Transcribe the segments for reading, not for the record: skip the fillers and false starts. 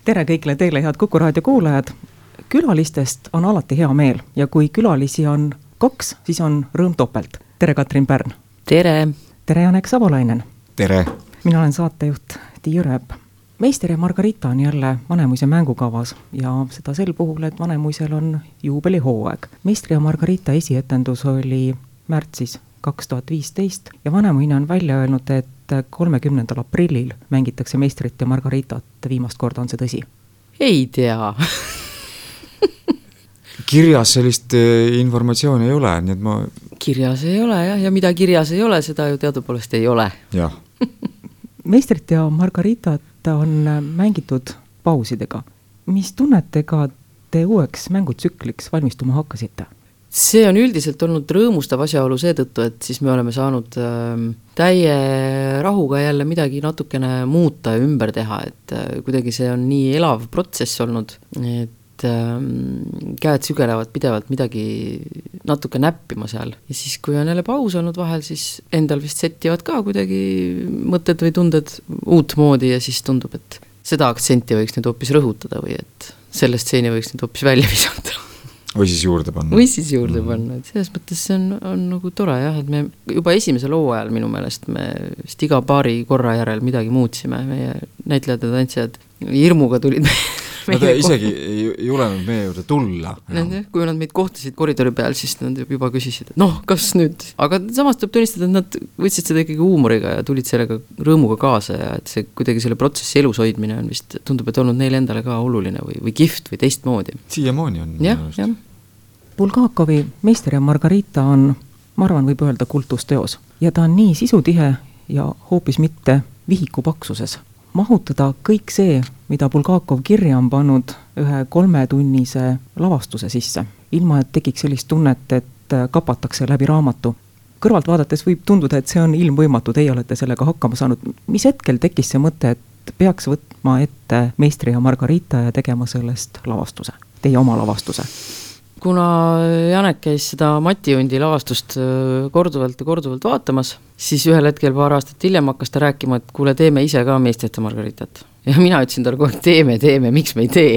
Tere kõigile teile, head Kuku raadio kuulajad. Külalistest on alati hea meel ja kui külalisi on 2, siis on rõõm topelt. Tere Katrin Pärn. Tere. Tere Janek Savolainen. Tere. Mina olen saatejuht Tiiu Rööp. Meister ja Margarita on jälle Vanemuise mängukavas ja seda sel puhul, et Vanemuisel on juubelihooaeg. Meistri ja Margarita esietendus oli märtsis 2015 ja Vanemuine on välja öelnud, et 30. aprillil mängitakse Meistrit ja Margaritat. Viimast korda on see tõsi? Ei tea. Kirjas sellist informatsiooni ei ole, nii et ma... Kirjas ei ole jah, ja mida kirjas ei ole, seda ju teadupoolest ei ole. Jah. Meistrit ja Margaritat on mängitud pausidega. Mis tunnetega te uueks mängutsükliks valmistuma hakkasite? See on üldiselt olnud rõõmustav asjaolu seetõttu, et siis me oleme saanud täie rahuga jälle midagi natukene muuta ja ümber teha, et kuidagi see on nii elav protsess olnud, et käed sügelevad pidevalt midagi natuke näppima seal. Ja siis, kui on jälle paus olnud vahel, siis endal vist settivad ka kuidagi mõtted või tunded uut moodi ja siis tundub, et seda aktsenti võiks nüüd hoopis rõhutada või et selle stseeni võiks nüüd hoopis välja visata. Või siis juurde panna. Või siis juurde panna, et selles mõttes see on nagu tore jah, et me juba esimese loo ajal minu meelest me vist iga paari korra järel midagi muutsime, meie näitlejad ja tantsijad hirmuga tulid Nad isegi ei julenud meie juurde tulla. Kui nad meid kohtasid koridori peal, siis nad juba küsisid, et kas nüüd, aga samas tuleb tunnistada, et nad võtsid seda ikkagi huumoriga ja tulid sellega rõõmuga kaasa ja et see kuidagi selle protsessi elus hoidmine on vist, tundub, et olnud neil endale ka oluline või kihvt või teistmoodi. Siiamaani on. Jah. Bulgakovi Meister ja Margarita on, ma arvan, võib öelda kultusteos ja ta on nii sisutihe ja hoopis mitte vihiku paksuses. Mahutada kõik see, mida Bulgakov kirja on pannud ühe 3-tunnise lavastuse sisse, ilma et tekiks sellist tunnet, et kapatakse läbi raamatu. Kõrvalt vaadates võib tunduda, et see on ilmvõimatu, teie olete sellega hakkama saanud. Mis hetkel tekkis see mõte, et peaks võtma ette Meistri ja Margarita ja tegema sellest lavastuse, teie oma lavastuse? Kuna Janek käis seda Mati Undi lavastust korduvalt vaatamas, siis ühel hetkel paar aastat hiljem hakkas ta rääkima, et kuule, teeme ise ka Meistrit ja Margaritat. Ja mina ütlesin talle kogu aeg, teeme, miks me ei tee?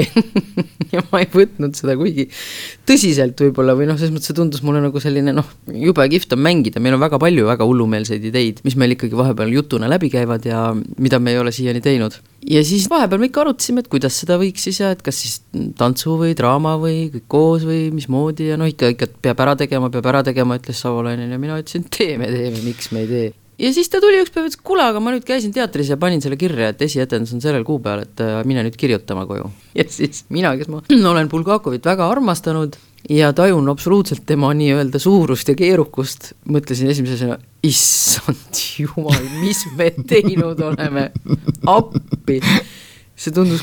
Ja ma ei võtnud seda kuigi tõsiselt võib-olla, või selles mõttes see tundus mulle nagu selline, jube kihvt on mängida, meil on väga palju väga hullumeelseid ideid, mis meil ikkagi vahepeal jutuna läbi käivad ja mida me ei ole siiani teinud. Ja siis vahepeal me ikka arutasime, et kuidas seda võiks siis ja et kas siis tantsu või draama või kõik koos või mismoodi ja ikka peab ära tegema, ütles Savolainen ja mina ütlesin, teeme, miks me ei tee. Ja siis ta tuli üks päev, et kuule, aga ma nüüd käisin teatris ja panin selle kirja, et esietendus on sellel kuupäeval, et mine nüüd kirjutama koju. Ja siis mina, kes ma olen Bulgakovit väga armastanud ja tajun absoluutselt tema nii-öelda suurust ja keerukust, mõtlesin esimesena, issand jumal, mis me teinud oleme, appi. See tundus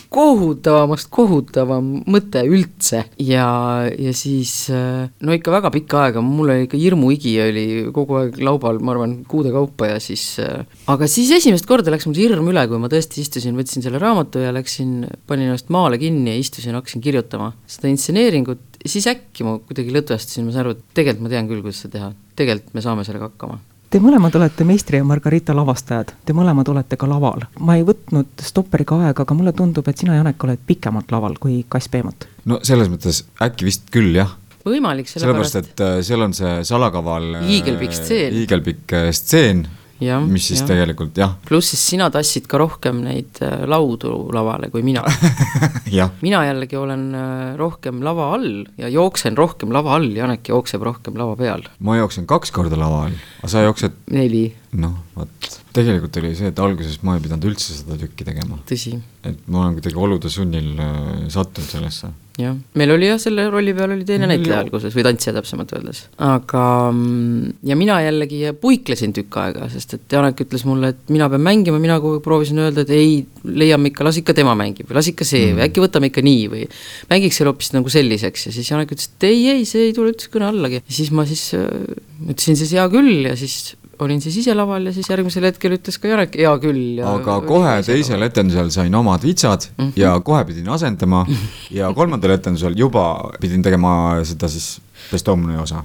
kohutavam mõte üldse ja siis ikka väga pikka aega, mul oli ikka hirmuigi oli kogu aeg laubal, ma arvan, kuude kaupa ja siis aga siis esimest korda läks mul hirm üle, kui ma tõesti istusin, võtsin selle raamatu ja panin ennast maale kinni ja istusin, hakkasin kirjutama seda intseneeringut ja siis äkki ma kuidagi lõtvastasin, ma saan aru, et tegelikult ma tean küll, kuidas seda teha, tegelikult me saame sellega hakkama. Te mõlemad olete Meistri ja Margarita lavastajad, te mõlemad olete ka laval. Ma ei võtnud stopperiga aega, aga mulle tundub, et sina, Janek, oled pikemalt laval kui Kass Peemot. No selles mõttes äkki vist küll, jah. Võimalik sellepärast, et seal on see salakaval iigelpikk stseen, ja, mis siis tegelikult, jah. Pluss siis sina tassid ka rohkem neid laudu lavale kui mina. Mina jällegi olen rohkem lava all ja jooksen rohkem lava all, Janek jookseb rohkem lava peal. Ma jooksen 2 korda lava all, aga sa jooksed 4. Tegelikult oli see, et alguses ma ei pidanud üldse seda tükki tegema. Tõsi. Et ma olen kuidagi olude sunnil sattunud sellesse. Ja. Meil oli selle rolli peal oli teine näitleja alguses või tantsija täpsemalt öeldes. Aga ja mina jällegi puiklesin tükk aega, sest et Janek ütles mulle, et mina pean mängima, mina proovisin öelda, et ei, leiame ikka, las ikka tema mängib või las ikka see või äkki võtame ikka nii või mängiks seal hoopis nagu selliseks ja siis Janek ütles, et ei, see ei tule üldse kõne allagi. Ja siis ma ütlesin siis hea küll ja siis olin siis ise laval ja siis järgmisel hetkel ütles ka Janek, hea küll. Aga kohe teisel etendusel sain omad vitsad ja kohe pidin asendama ja 3. etendusel juba pidin tegema seda siis Pestomoni osa.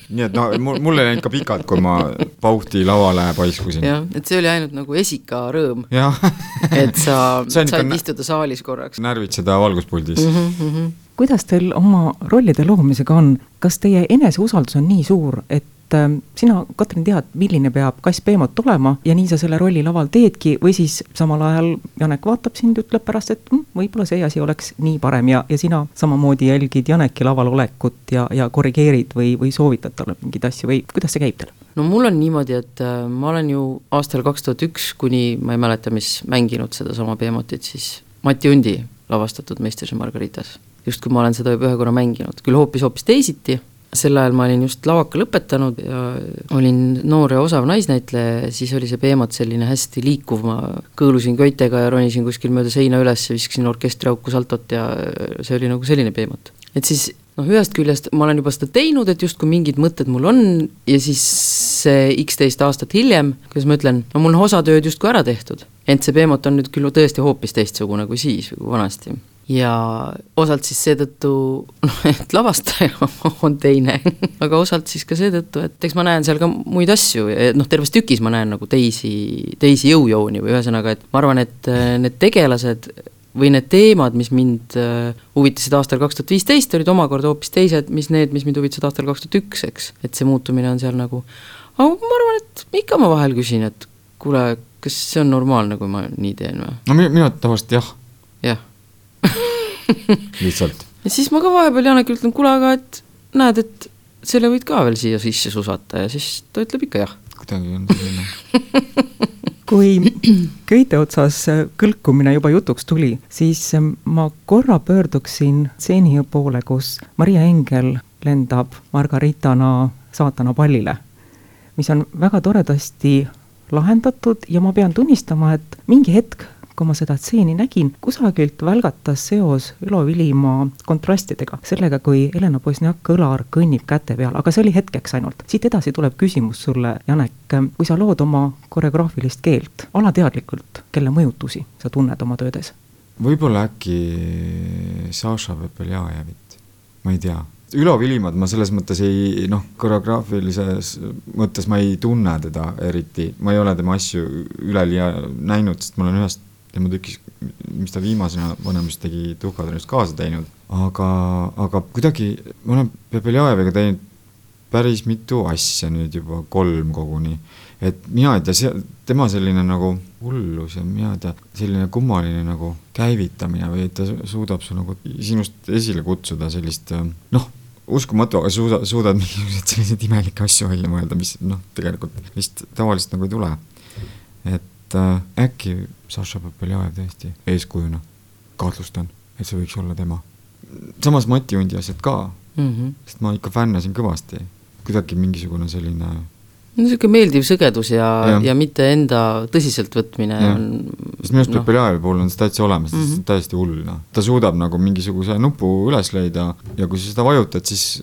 nii et no mul ei läinud ka pikalt, kui ma pauhti lavale paiskusin. jah, et see oli ainult nagu esika rõõm, et sa said istuda saalis korraks. Närvid seda valguspuldis. Kuidas teil oma rollide loomisega on? Kas teie eneseusaldus on nii suur, et sina, Katrin, tead, milline peab Kass Peemot olema ja nii sa selle rolli laval teedki või siis samal ajal Janek vaatab sind, ütleb pärast, et võib-olla see asi oleks nii parem ja sina samamoodi jälgid Janeki laval olekut ja korrigeerid või soovitad talle mingeid asju või kuidas see käib teil? No mul on niimoodi, et ma olen ju aastal 2001 kuni ma ei mäleta, mis mänginud seda sama Peemotit, siis Mati Undi lavastatud Meisters ja Margaritas. Just kui ma olen seda juba ühe korra mänginud, küll hoopis teisiti. Sel ajal ma olin just lavaka lõpetanud ja olin noor ja osav naisnäitleja, siis oli see Peemot selline hästi liikuv, ma kõõlusin köitega ja ronisin kuskil mööda seina üles ja viskasin orkestriauku saltot ja see oli nagu selline Peemot. Et siis ühest küljest ma olen juba seda teinud, et just kui mingid mõtted mul on ja siis see 11 aastat hiljem, kuidas ma ütlen, mul on osatööd just kui ära tehtud, ent see Peemot on nüüd küll tõesti hoopis teistsugune kui siis või kui vanasti. Ja osalt siis seetõttu, et lavastaja on teine, aga osalt siis ka seetõttu, et eks ma näen seal ka muid asju, terves tükis ma näen nagu teisi jõujooni või ühesõnaga, et ma arvan, et need tegelased või need teemad, mis mind huvitasid aastal 2015, olid omakorda hoopis teised, mis mind huvitasid aastal 2001, eks, et see muutumine on seal nagu, aga ma arvan, et ikka ma vahel küsin, et kuule, kas see on normaalne, kui ma nii teen või? No minu tavaliselt jah. Jah. Lihtsalt. Ja siis ma ka vahepeal Janeki ütlen, kuule, aga et näed, et selle võid ka veel siia sisse susata ja siis ta ütleb ikka jah. Kuidagi on selline. Kui köite otsas kõlkumine juba jutuks tuli, siis ma korra pöörduksin stseeni poole, kus Maria Engel lendab Margaritana saatana pallile, mis on väga toredasti lahendatud ja ma pean tunnistama, et mingi hetk, kui ma seda stseeni nägin, kusagilt välgatas seos Ülo Vilimaa kontrastidega, sellega, kui Elena Bosniak-Kõlar kõnnib käte peal, aga see oli hetkeks ainult. Siit edasi tuleb küsimus sulle, Janek, kui sa lood oma koreograafilist keelt, alateadlikult, kelle mõjutusi sa tunned oma töödes? Võib-olla äkki Saša Pepeljajevit, ma ei tea. Ülo Vilimaad ma selles mõttes koreograafilises mõttes ma ei tunne teda eriti, ma ei ole tema asju üleliia näinud, sest ma olen ühest tema tükis, mis ta viimasena vanemist tegi Tuhkatrennist kaasa teinud, aga kuidagi ma olen Pepeljajeviga teinud päris mitu asja nüüd juba 3 koguni, et mina ei tea, tema selline nagu hullus ja mina ei tea, selline kummaline nagu käivitamine või ta suudab su nagu sinust esile kutsuda sellist, uskumatu, aga suudad mingisugused sellised imelikke asju välja mõelda, mis tegelikult vist tavaliselt nagu ei tule. Et äkki Saša Pepeljajev tõesti eeskujuna kahtlustan, et see võiks olla tema. Samas Mati Undi asjad ka, sest ma ikka fännasin kõvasti. Kuidagi mingisugune selline... Selline meeldiv sõgedus ja mitte enda tõsiselt võtmine on... Sest minust Pepeljajevi puhul on see täitsa olemas, see on täiesti hulluna. Ta suudab nagu mingisuguse nupu üles leida ja kui sa seda vajutad, siis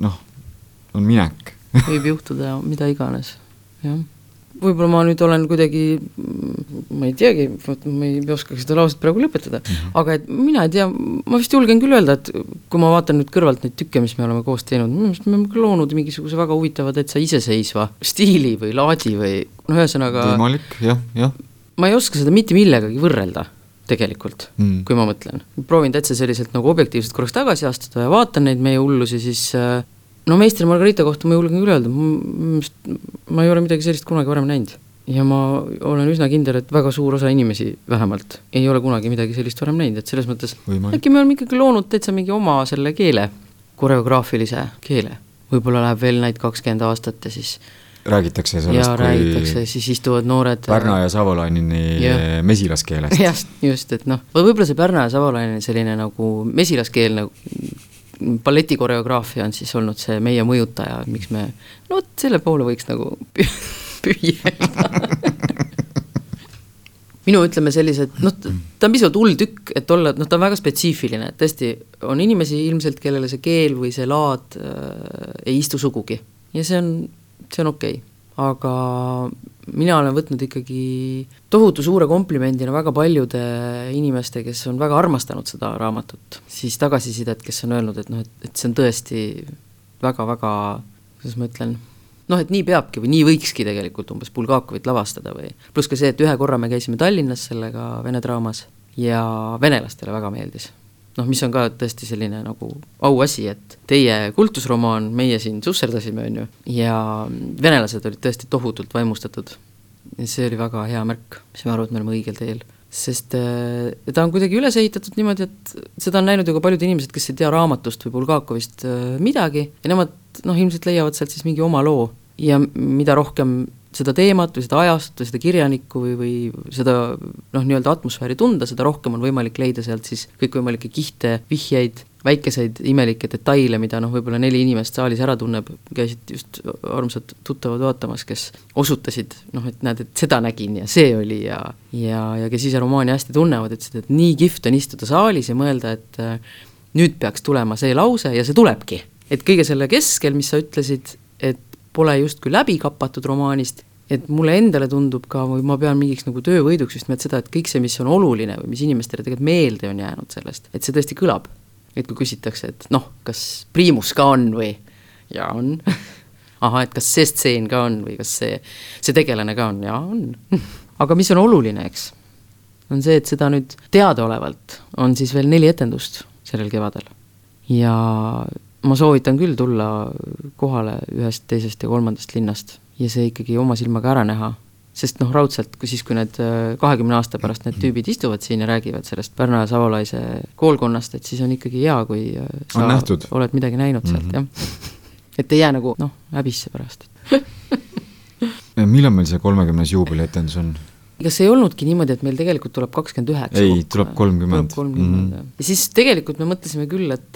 on minek. Võib juhtuda mida iganes, jah. Võib-olla ma nüüd olen kuidagi, ma ei teagi, ma ei oska seda lauset praegu lõpetada, aga et mina ei tea, ma vist julgen küll öelda, et kui ma vaatan nüüd kõrvalt neid tükke, mis me oleme koos teinud, me oleme loonud mingisuguse väga huvitava täitsa iseseisva stiili või laadi või ühesõnaga... Võimalik, jah. Ma ei oska seda mitte millegagi võrrelda tegelikult, kui ma mõtlen. Proovin täitsa selliselt nagu objektiivselt korraks tagasi astuda ja vaatan neid meie hullusi, siis... Meister Margarita kohta ma julgen küll öelda, ma ei ole midagi sellist kunagi varem näinud. Ja ma olen üsna kindel, et väga suur osa inimesi vähemalt ei ole kunagi midagi sellist varem näinud, et selles mõttes äkki me oleme ikkagi loonud täitsa mingi oma selle keele, koreograafilise keele. Võib-olla läheb veel näid 20 aastat ja siis... Räägitakse sellest, räägitakse, siis istuvad noored... Pärna ja Savolainini mesilaskeelest. Just, et võib-olla see Pärna ja Savolainini selline nagu mesilaskeel nagu balletikoreograafia on siis olnud see meie mõjutaja, miks me, selle poole võiks nagu püüelda. Minu ütleme sellised, ta on pisut hull tükk, et olla, ta on väga spetsiifiline, et tõesti on inimesi ilmselt, kellele see keel või see laad ei istu sugugi ja see on okei. Aga mina olen võtnud ikkagi tohutu suure komplimendina väga paljude inimeste, kes on väga armastanud seda raamatut, siis tagasisidet, kes on öelnud, et see on tõesti väga-väga kuidas ma ütlen, noh, et nii peabki või nii võikski tegelikult umbes Bulgakovit lavastada või pluss ka see, et ühe korra me käisime Tallinnas sellega Vene draamas ja venelastele väga meeldis. Noh, mis on ka tõesti selline nagu auasi, et teie kultusromaan, meie siin susserdasime, on ju, ja venelased olid tõesti tohutult vaimustatud. Ja see oli väga hea märk, mis ma arvan, et me oleme õigel teel. Sest ta on kuidagi üles ehitatud niimoodi, et seda on näinud ju ka paljud inimesed, kes ei tea raamatust või Bulgakovist midagi ja nemad ilmselt leiavad sealt siis mingi oma loo ja mida rohkem seda teemat või seda ajast või seda kirjanikku või seda nii-öelda atmosfääri tunda, seda rohkem on võimalik leida sealt siis kõikvõimalikke kihte, vihjeid, väikeseid imelikke detaile, mida võib-olla 4 inimest saalis ära tunneb, käisid just armsad tuttavad vaatamas, kes osutasid, et näed, et seda nägin ja see oli ja kes ise romaani hästi tunnevad, et nii kihvt on istuda saalis ja mõelda, et nüüd peaks tulema see lause ja see tulebki. Et kõige selle keskel, mis sa ütlesid, et pole justkui läbi kapatud romaanist, et mulle endale tundub ka, või ma pean mingiks nagu töövõiduks just seda, et kõik see, mis on oluline või mis inimestele tegelikult meelde on jäänud sellest, et see tõesti kõlab. Et kui küsitakse, et kas Priimus ka on või? Ja on. Aha, et kas see stseen ka on või kas see tegelane ka on? Ja on. Aga mis on oluline, eks? On see, et seda nüüd teadaolevalt on siis veel 4 etendust sellel kevadel. Ja ma soovitan küll tulla kohale 1., 2. ja 3. linnast ja see ikkagi oma silmaga ära näha, sest raudselt, kui need 20 aasta pärast need tüübid istuvad siin ja räägivad sellest Pärnu ja Savolaise koolkonnast, et siis on ikkagi hea, kui sa oled midagi näinud sealt, jah. Et ei jää nagu, häbisse pärast. Millal meil see 30. juubeli etendus on? Kas ei olnudki niimoodi, et meil tegelikult tuleb 29? Ei, tuleb 30. Ja siis tegelikult me mõtlesime küll, et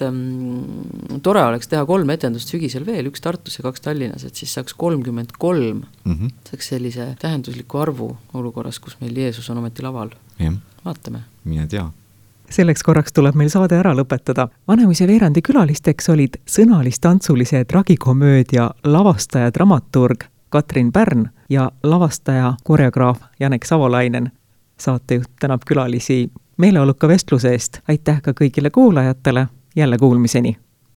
tore oleks teha 3 etendust sügisel veel, 1 Tartus ja 2 Tallinnas, et siis saaks 33. Saaks sellise tähendusliku arvu olukorras, kus meil Jeesus on ometi laval. Vaatame. Mine tea. Selleks korraks tuleb meil saade ära lõpetada. Vanemuise veerandi külalisteks olid sõnalis-tantsulise tragikomöödia lavastaja dramaturg Katrin Pärn ja lavastaja koreograaf Janek Savolainen. Saatejuht tänab külalisi meeleoluka vestluse eest. Aitäh ka kõigile kuulajatele. Jälle kuulmiseni!